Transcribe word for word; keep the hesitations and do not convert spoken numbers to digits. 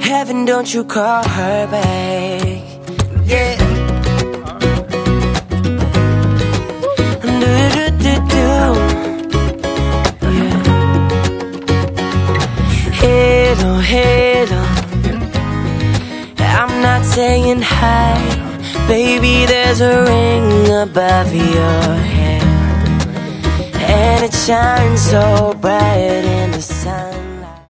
Heaven, don't you call her back. Yeah. Do-do-do-do. Yeah. Hello, hello. I'm not saying hi. Baby, there's a ring above your head, and it shines so bright in the sun.